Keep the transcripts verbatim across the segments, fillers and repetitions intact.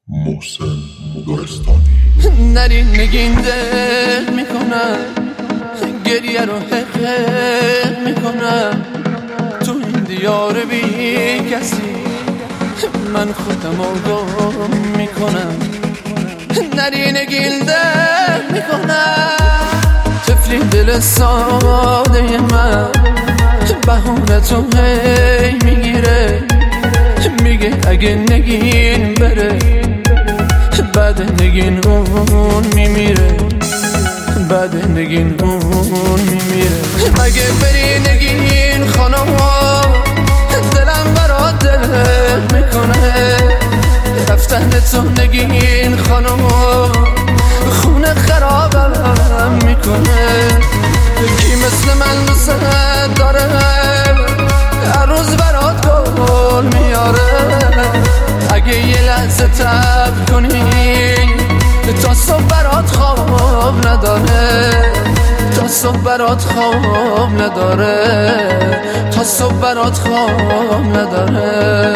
محسن گلستانی. نرین نگین دل میکنم، گریه رو حق میکنم تو این دیار بی کسی، من خودم آگاه میکنم. نرین نگین دل میکنم، طفلی دل ساده من بهونه تو هی میگیره، میگه اگه نگین بره بعد نگین اون میمیره، بعد نگین اون میمیره. مگه بری نگین خانم، دلم برات دل میکنه، رفتن تو نگین خانم خونه خرابم میکنه. کی مثل من دوست داره هر روز برات گل میاره، اگه یه لحظه تب کنی تا صبح برات خواب نداره، تا صبح برات خواب نداره، تا صبح برات خواب نداره.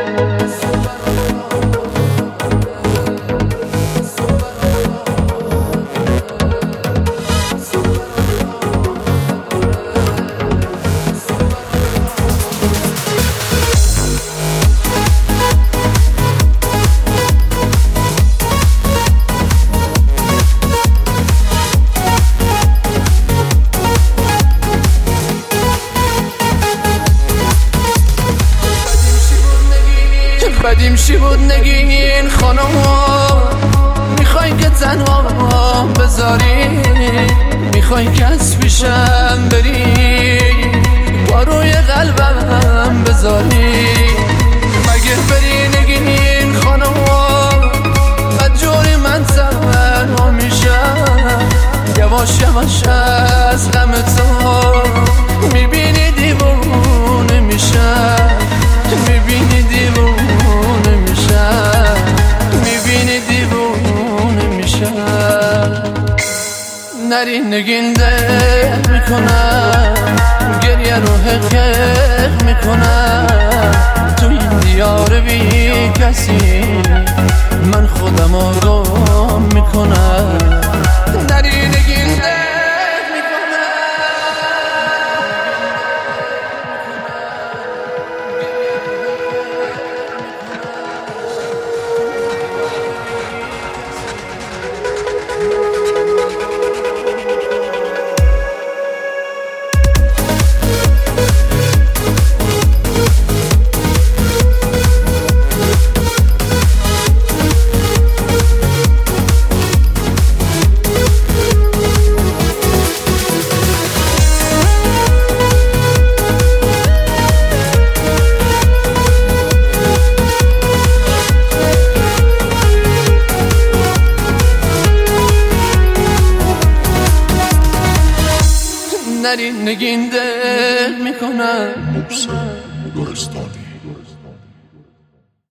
بدیم چی بود نگین خانم، میخوای که تنها بذاری، میخوای که از پیشم بری با روی قلبم بذاری. مگه بری نگین خانم بدجوری من تنها میشم، یواش یواش از غم تو میبینی دیوونه میشم، میبینی دیوونه نرین نگین دل میکنم، گریه رو حق میکنم تو این دیار بی کسی، من خودم آگاه میکنم. نرین نگین دل نرین نگین دل میکنم. محسن گلستانی.